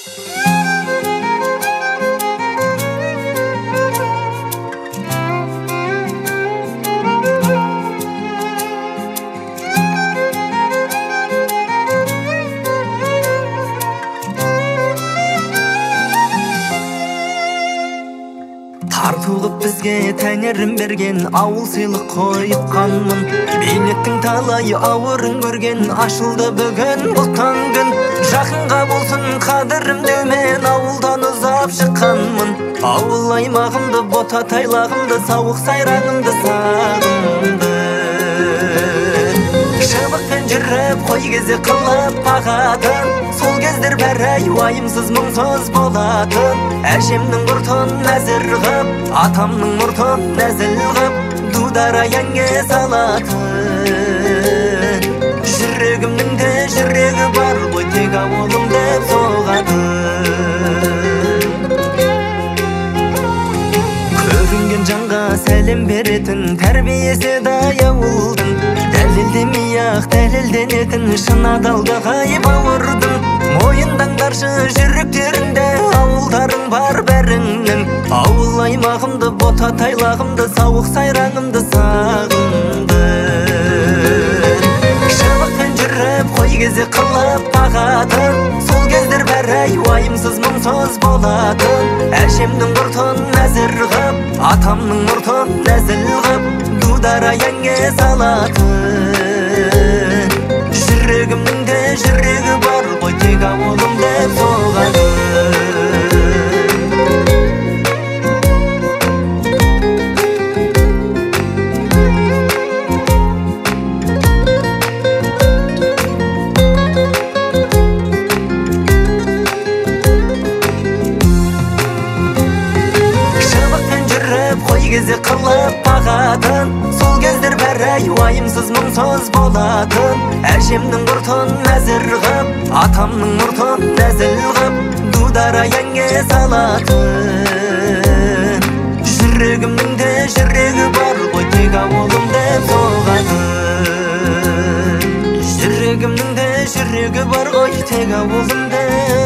Тартылып бізге тәңірім берген ауыл сыйлық қойып қанмын. Бейнеттің талайы ауырын көрген ашылды бүгін бұл таң күн. Жақынға болсын қадірім деумен ауылдан ұзап шыққанмын. Ауыл аймағымды, бота тайлағымды, сауық сайраңымды сағынды. Шыбықпен жүріп қой кезе қылып бағатын, сол кездер бәрі уайымсыз мұңсыз болатын. Әжемнің ұртын нәзір ғып, атамның ұртын нәзіл ғып, дудара әнге салатын. Жүрегімнің де жүрегі бар ғой, тек ауылым деп соғатын. Көрінген жанға сәлем беретін, тәрбиесі дай ауылдың. Дәлелдемей-ақ дәлелденетін, шын адалдығы бауырдың. Мойындаңдаршы жүректеріңде ауылдарың бар бәріңнің. Ауыл аймағымды, бота тайлағымды, сауық сайраңымды сағынды. Шыбықпен жүріп қой кезе қылып бағатын, сол кездер бәрі уайымсыз мұңсыз болатын. Әжемнің ұртын нәзір ғып, атамның ұртын нәзіл ғып, дудара әнге салатын. Жүрегімнің де жүрегі бар ғой, тек ауылым деп соғатын. Кезе қылып бағатын, сол кездер бәрі уайымсыз мұңсыз болатын. Әжемнің ұртын нәзір ғып, атамның ұртын нәзіл ғып, дудара әнге салатын. Жүрегімнің де жүрегі бар ғой, тек ауылым деп соғатын. Жүрегімнің де жүрегі бар ғой, тек ауылым деп